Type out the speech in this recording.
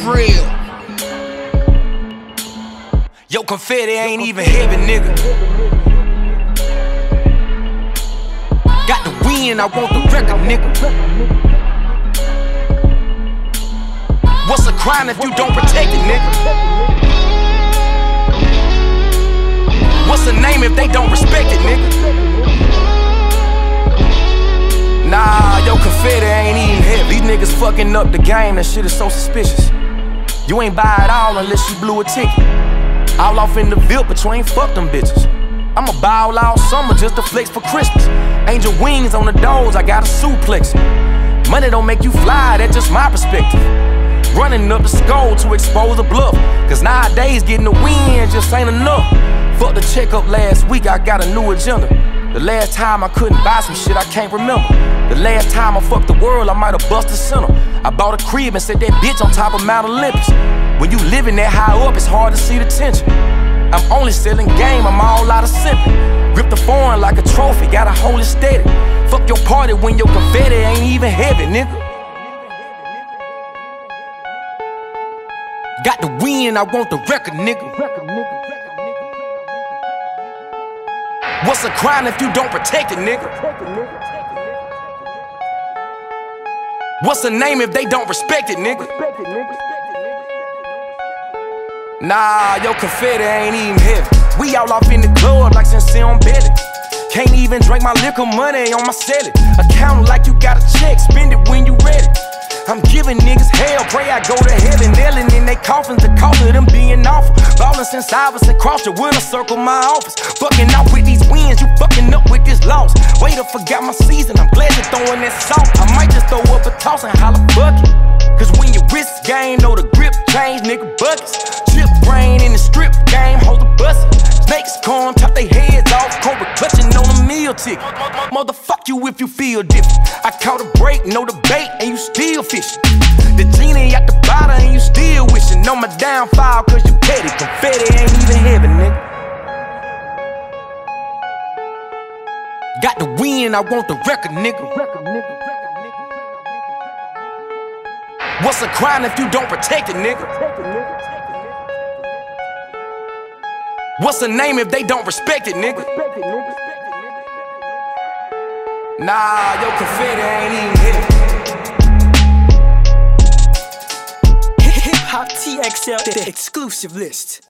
real. Yo, confetti ain't even heavy, nigga. Got the win, I want the record, nigga. What's a crime if you don't protect it, nigga? What's a name if they don't respect it, nigga? Nah, yo, confetti ain't even heavy. These niggas fucking up the game, that shit is so suspicious. You ain't buy it all unless you blew a ticket. All off in the Ville, but you ain't fuck them bitches. I'ma buy all summer just to flex for Christmas. Angel wings on the doors, I got a suplex. Money don't make you fly, that's just my perspective. Running up the skull to expose the bluff, cause nowadays getting the win just ain't enough. Fuck the checkup last week, I got a new agenda. The last time I couldn't buy some shit I can't remember. The last time I fucked the world, I might've busted center. I bought a crib and set that bitch on top of Mount Olympus. When you living that high up, it's hard to see the tension. I'm only selling game, I'm all out of simping. Grip the foreign like a trophy, gotta hold it steady. Fuck your party when your confetti ain't even heavy, nigga. Got the win, I want the record, nigga. What's a crime if you don't protect it, nigga? What's a name if they don't respect it, nigga? Nah, yo, confetti ain't even heavy. We all off in the club like Sincere on Belly. Can't even drink my liquor money on my celly. Account like you got a check, spend it when you ready. I'm giving niggas hell, pray I go to heaven. Nailing in they coffins, the cost of them being awful. Ballin' since Iverson crossed the winner circle my office. Fucking out with these wins, you fucking up with this loss. Wait, I forgot my season, I'm glad you're throwing that salt. I might just throw up a toss and holla fuck it. Cause when your wrist game, know the grip change, nigga buckets. Chip brain in the strip game, hold the bus. Snakes come, chop they heads off, Cobra clutching on a meal ticket. Motherfuck you if you feel different. I caught a break, no debate, and you still fishing. The genie at the bottom and you still wishing on my downfall cause you petty. Confetti ain't even heavy, nigga. Got the win, I want the record, nigga. What's a crime if you don't protect it, nigga? What's a name if they don't respect it, nigga? Nah, yo, confetti ain't even heavy. Hip Hop TXL, the exclusive list.